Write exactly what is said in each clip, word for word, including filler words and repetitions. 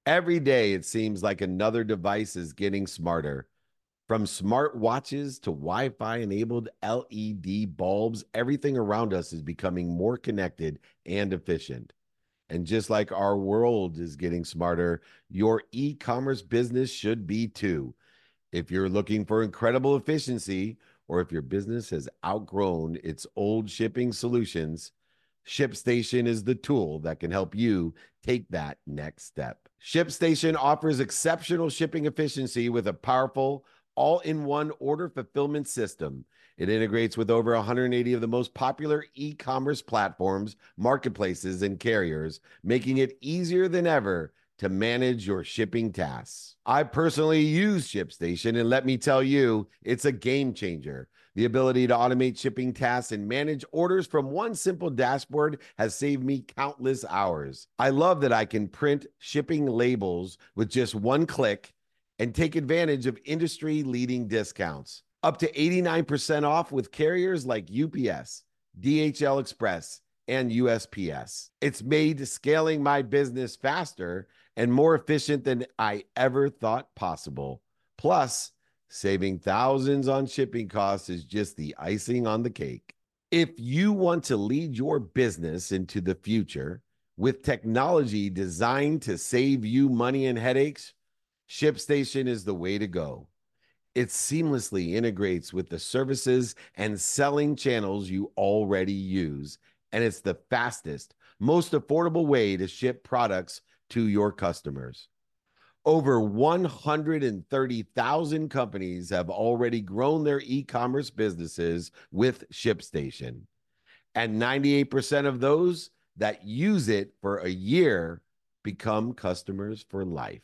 Every day, it seems like another device is getting smarter. From smart watches to Wi Fi enabled L E D bulbs, everything around us is becoming more connected and efficient. And just like our world is getting smarter, your e commerce business should be too. If you're looking for incredible efficiency, or if your business has outgrown its old shipping solutions, ShipStation is the tool that can help you take that next step. ShipStation offers exceptional shipping efficiency with a powerful all in one order fulfillment system. It integrates with over one hundred eighty of the most popular e commerce platforms, marketplaces, and carriers, making it easier than ever to manage your shipping tasks. I personally use ShipStation, and let me tell you, it's a game changer. The ability to automate shipping tasks and manage orders from one simple dashboard has saved me countless hours. I love that I can print shipping labels with just one click and take advantage of industry-leading discounts. Up to eighty-nine percent off with carriers like U P S, D H L Express, and U S P S. It's made scaling my business faster and more efficient than I ever thought possible. Plus, saving thousands on shipping costs is just the icing on the cake. If you want to lead your business into the future with technology designed to save you money and headaches, ShipStation is the way to go. It seamlessly integrates with the services and selling channels you already use, and it's the fastest, most affordable way to ship products to your customers. Over one hundred thirty thousand companies have already grown their e-commerce businesses with ShipStation, and ninety-eight percent of those that use it for a year become customers for life.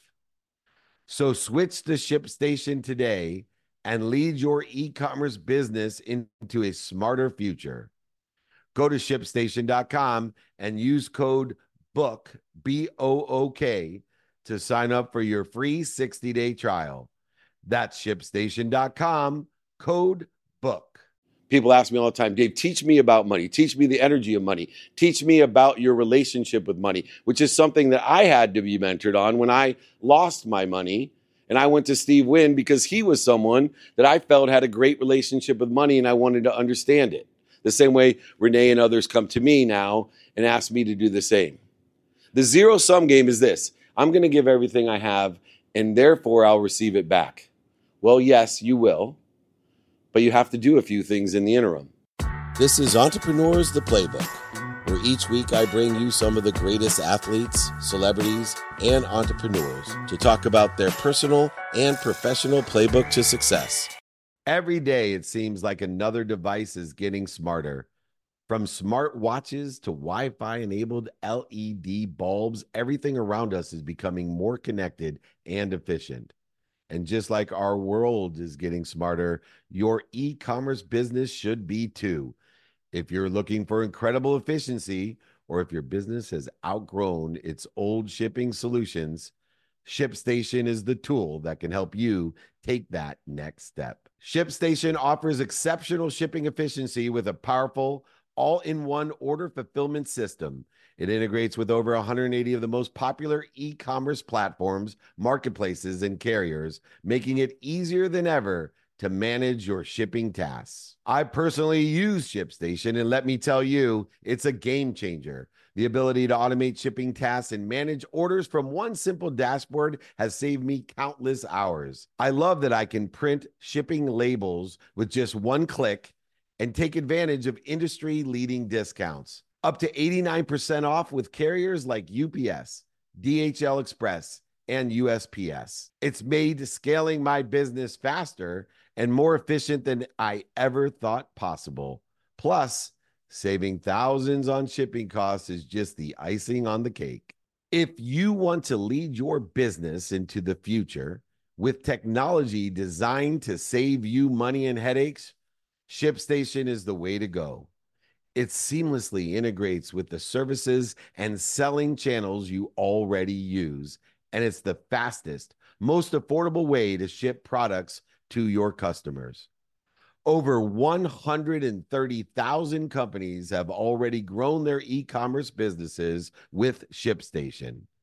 So switch to ShipStation today and lead your e-commerce business into a smarter future. Go to ship station dot com and use code BOOK, B O O K, to sign up for your free sixty-day trial. That's ship station dot com, code BOOK. People ask me all the time, Dave, teach me about money. Teach me the energy of money. Teach me about your relationship with money, which is something that I had to be mentored on when I lost my money. And I went to Steve Wynn because he was someone that I felt had a great relationship with money, and I wanted to understand it. The same way Renee and others come to me now and ask me to do the same. The zero-sum game is this. I'm going to give everything I have, and therefore I'll receive it back. Well, yes, you will, but you have to do a few things in the interim. This is Entrepreneurs, the Playbook, where each week I bring you some of the greatest athletes, celebrities, and entrepreneurs to talk about their personal and professional playbook to success. Every day, it seems like another device is getting smarter. From smart watches to Wi Fi enabled L E D bulbs, everything around us is becoming more connected and efficient. And just like our world is getting smarter, your e commerce business should be too. If you're looking for incredible efficiency, or if your business has outgrown its old shipping solutions, ShipStation is the tool that can help you take that next step. ShipStation offers exceptional shipping efficiency with a powerful all-in-one order fulfillment system. It integrates with over one hundred eighty of the most popular e-commerce platforms, marketplaces, and carriers, making it easier than ever to manage your shipping tasks. I personally use ShipStation, and let me tell you, it's a game changer. The ability to automate shipping tasks and manage orders from one simple dashboard has saved me countless hours. I love that I can print shipping labels with just one click and take advantage of industry-leading discounts. Up to eighty-nine percent off with carriers like U P S, D H L Express, and U S P S. It's made scaling my business faster and more efficient than I ever thought possible. Plus, saving thousands on shipping costs is just the icing on the cake. If you want to lead your business into the future with technology designed to save you money and headaches, ShipStation is the way to go. It seamlessly integrates with the services and selling channels you already use, and it's the fastest, most affordable way to ship products to your customers. Over one hundred thirty thousand companies have already grown their e-commerce businesses with ShipStation,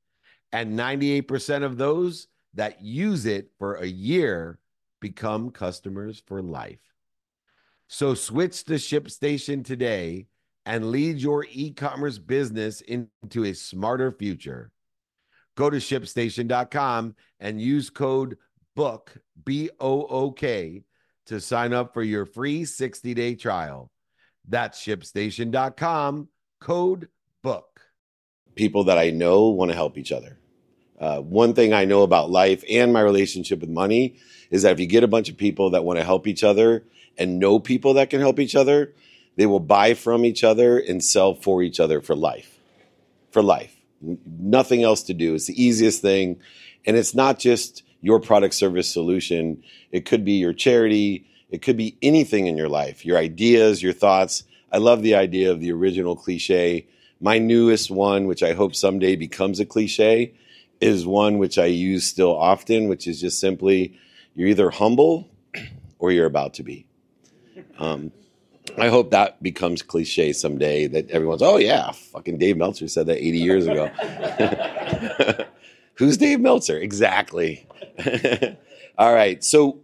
And ninety-eight percent of those that use it for a year become customers for life. So switch to ShipStation today and lead your e-commerce business into a smarter future. Go to ship station dot com and use code BOOK, B O O K, to sign up for your free sixty-day trial. That's ship station dot com, code BOOK. People that I know want to help each other. Uh, one thing I know about life and my relationship with money is that if you get a bunch of people that want to help each other and know people that can help each other, they will buy from each other and sell for each other for life. For life. Nothing else to do. It's the easiest thing. And it's not just your product, service, solution. It could be your charity. It could be anything in your life, your ideas, your thoughts. I love the idea of the original cliche. My newest one, which I hope someday becomes a cliche, is one which I use still often, which is just simply, you're either humble or you're about to be. Um, I hope that becomes cliche someday, that everyone's, oh yeah, fucking Dave Meltzer said that eighty years ago. Who's Dave Meltzer? Exactly. All right. So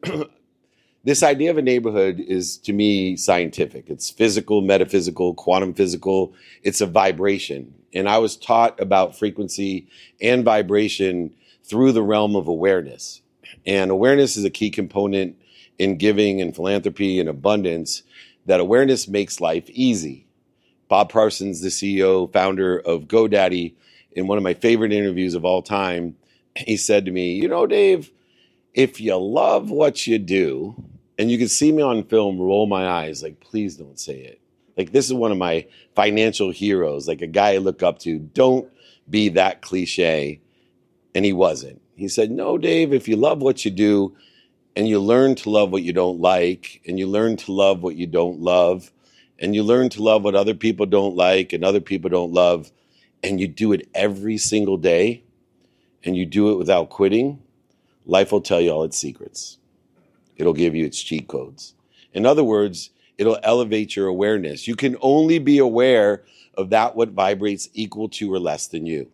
this idea of a neighborhood is, to me, scientific. It's physical, metaphysical, quantum physical. It's a vibration. And I was taught about frequency and vibration through the realm of awareness. And awareness is a key component in giving and philanthropy and abundance, that awareness makes life easy. Bob Parsons, the C E O, founder of GoDaddy, in one of my favorite interviews of all time, he said to me, you know, Dave, if you love what you do, and you can see me on film roll my eyes, like, please don't say it. Like, this is one of my financial heroes, like a guy I look up to. Don't be that cliche. And he wasn't. He said, no, Dave, if you love what you do, and you learn to love what you don't like, and you learn to love what you don't love, and you learn to love what other people don't like and other people don't love, and you do it every single day, and you do it without quitting, life will tell you all its secrets. It'll give you its cheat codes. In other words, it'll elevate your awareness. You can only be aware of that what vibrates equal to or less than you.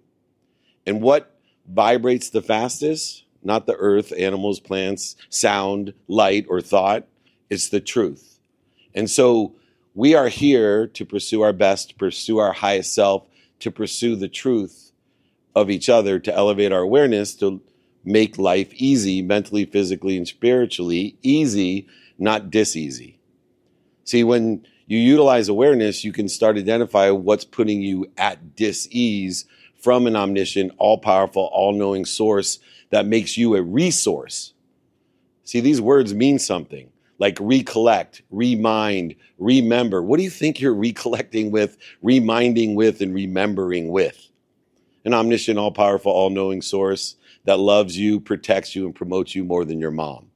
And what vibrates the fastest? Not the earth, animals, plants, sound, light, or thought. It's the truth. And so we are here to pursue our best, to pursue our highest self, to pursue the truth of each other, to elevate our awareness, to make life easy, mentally, physically, and spiritually. Easy, not dis-easy. See, when you utilize awareness, you can start identify what's putting you at dis-ease from an omniscient, all-powerful, all-knowing source that makes you a resource. See, these words mean something, like recollect, remind, remember. What do you think you're recollecting with, reminding with, and remembering with? An omniscient, all-powerful, all-knowing source that loves you, protects you, and promotes you more than your mom.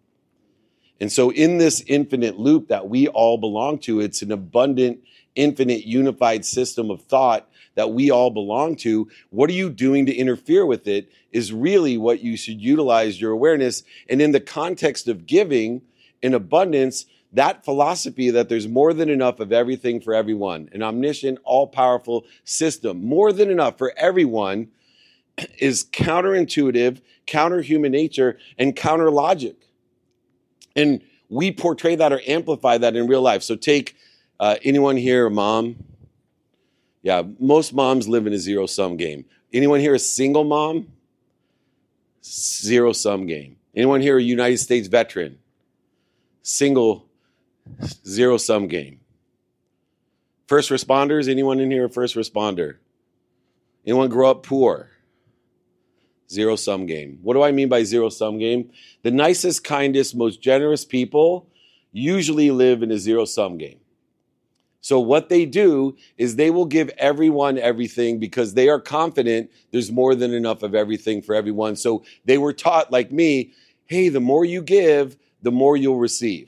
And so in this infinite loop that we all belong to, it's an abundant, infinite, unified system of thought that we all belong to. What are you doing to interfere with it is really what you should utilize your awareness. And in the context of giving in abundance, that philosophy that there's more than enough of everything for everyone, an omniscient, all-powerful system, more than enough for everyone, is counterintuitive, counter human nature, and counter logic. And we portray that or amplify that in real life. So take uh, anyone here, a mom? Yeah, most moms live in a zero-sum game. Anyone here a single mom? Zero-sum game. Anyone here a United States veteran? Single, zero-sum game. First responders? Anyone in here a first responder? Anyone grow up poor? Zero-sum game. What do I mean by zero-sum game? The nicest, kindest, most generous people usually live in a zero-sum game. So what they do is they will give everyone everything because they are confident there's more than enough of everything for everyone. So they were taught, like me, hey, the more you give, the more you'll receive.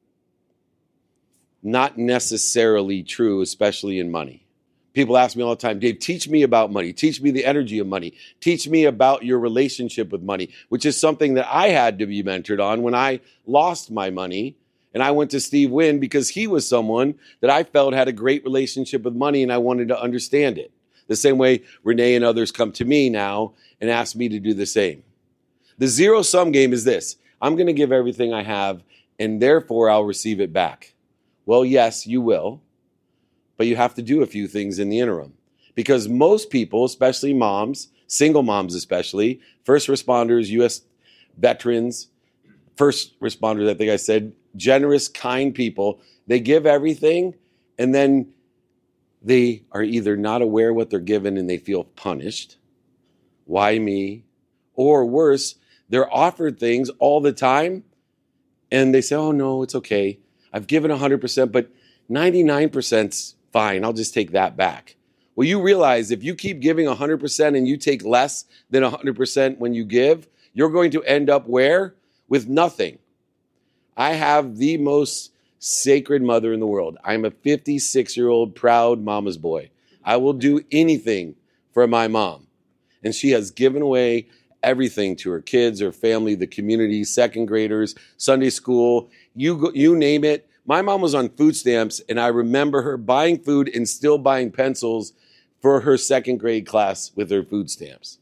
Not necessarily true, especially in money. People ask me all the time, Dave, teach me about money. Teach me the energy of money. Teach me about your relationship with money, which is something that I had to be mentored on when I lost my money. And I went to Steve Wynn because he was someone that I felt had a great relationship with money and I wanted to understand it. The same way Renee and others come to me now and ask me to do the same. The zero-sum game is this. I'm going to give everything I have, and therefore I'll receive it back. Well, yes, you will, but you have to do a few things in the interim. Because most people, especially moms, single moms especially, first responders, U S veterans, first responders, I think I said, generous, kind people, they give everything, and then they are either not aware what they're given and they feel punished. Why me? Or worse, they're offered things all the time, and they say, oh, no, it's okay. I've given one hundred percent, but ninety-nine percent's fine. I'll just take that back. Well, you realize if you keep giving one hundred percent and you take less than one hundred percent when you give, you're going to end up where? With nothing. I have the most sacred mother in the world. I'm a fifty-six-year-old proud mama's boy. I will do anything for my mom. And she has given away everything to her kids, her family, the community, second graders, Sunday school, you go, you name it. My mom was on food stamps, and I remember her buying food and still buying pencils for her second grade class with her food stamps.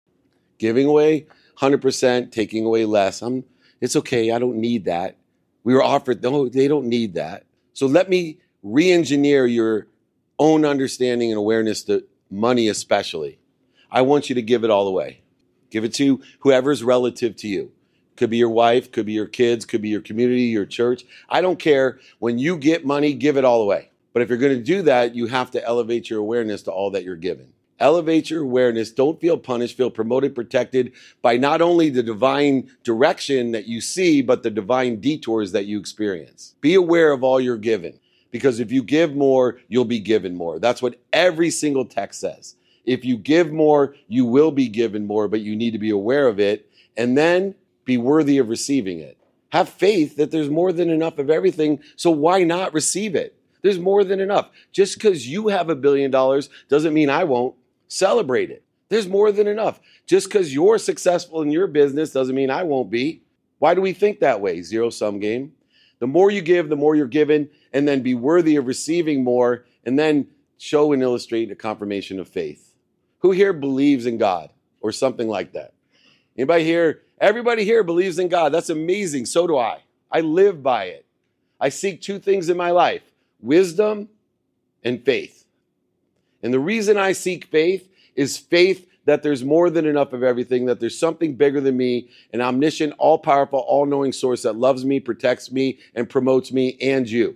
Giving away one hundred percent, taking away less. I'm, it's okay, I don't need that. We were offered, no, they don't need that. So let me re-engineer your own understanding and awareness to money especially. I want you to give it all away. Give it to whoever's relative to you. Could be your wife, could be your kids, could be your community, your church. I don't care. When you get money, give it all away. But if you're going to do that, you have to elevate your awareness to all that you're given. Elevate your awareness. Don't feel punished. Feel promoted, protected by not only the divine direction that you see, but the divine detours that you experience. Be aware of all you're given. Because if you give more, you'll be given more. That's what every single text says. If you give more, you will be given more, but you need to be aware of it. And then be worthy of receiving it. Have faith that there's more than enough of everything, so why not receive it? There's more than enough. Just because you have a billion dollars doesn't mean I won't. Celebrate it. There's more than enough. Just because you're successful in your business doesn't mean I won't be. Why do we think that way? Zero-sum game. The more you give, the more you're given, and then be worthy of receiving more, and then show and illustrate a confirmation of faith. Who here believes in God or something like that? Anybody here? Everybody here believes in God. That's amazing. So do I. I live by it. I seek two things in my life, wisdom and faith. And the reason I seek faith is faith that there's more than enough of everything, that there's something bigger than me, an omniscient, all-powerful, all-knowing source that loves me, protects me, and promotes me and you.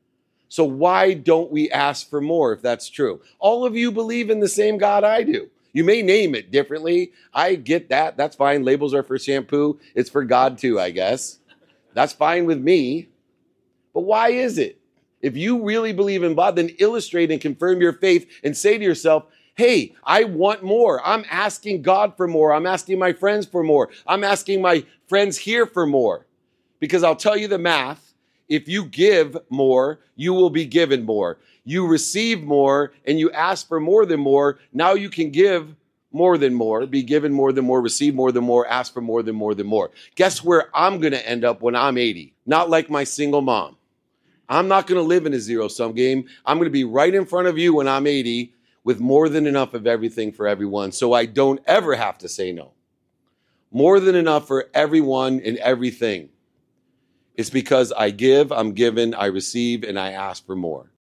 So why don't we ask for more if that's true? All of you believe in the same God I do. You may name it differently. I get that. That's fine. Labels are for shampoo. It's for God too, I guess. That's fine with me. But why is it? If you really believe in God, then illustrate and confirm your faith and say to yourself, hey, I want more. I'm asking God for more. I'm asking my friends for more. I'm asking my friends here for more. Because I'll tell you the math. If you give more, you will be given more. You receive more and you ask for more than more. Now you can give more than more, be given more than more, receive more than more, ask for more than more than more. Guess where I'm going to end up when I'm eighty? Not like my single mom. I'm not going to live in a zero-sum game. I'm going to be right in front of you when I'm eighty with more than enough of everything for everyone, so I don't ever have to say no. More than enough for everyone and everything. It's because I give, I'm given, I receive, and I ask for more.